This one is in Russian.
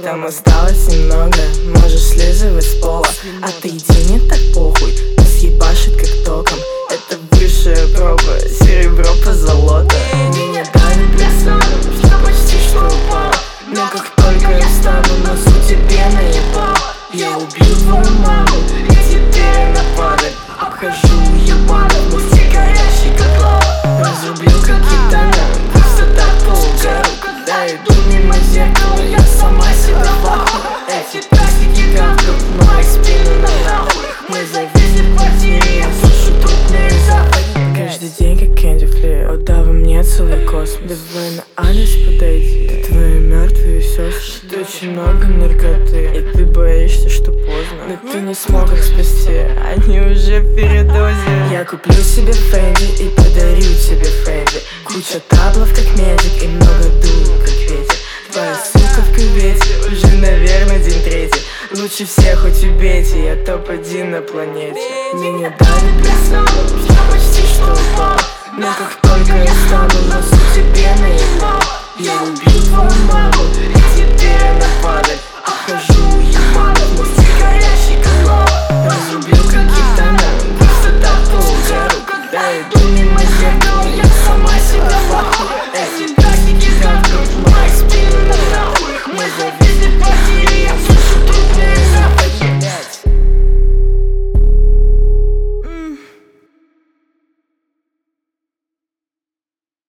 Там осталось немного, можешь слизывать с пола. Отойди, не так похуй, съебашит как током. Это высшая проба, серебро позолота. Меня давит лицо, что почти что упал. Но как только я встану, носу тебе наебал. Я убил твою маму, и теперь она падает. Обхожу ебану, мусти горящий как лава. Разрублю как гитана, просто так по угару. Когда иду мимо зеркала, я сама себя вахну. Эти песики гавкают, мои спины на нахуй. Мы зависли в квартире, я слышу трупные запахи. Каждый день как Кэнди Флир, отдав мне целый космос. Давай на адрес подойди, твои мертвые сестры. Тут очень много наркоты, и ты боишься, что поздно. Но ты не смог их спасти, они уже в передозе. Я куплю себе Фэнди и подарю тебе Фэнди. Куча таблов как медик и много дул как ветер. Твоя сука в кювете, уже, наверное, день третий. Лучше всех хоть убейте, я топ-1 на планете. Меня давит лицо, что почти что упал. Но как только я стану, носу тебе наебал. Я убил твою маму, и теперь она падает. Обхожу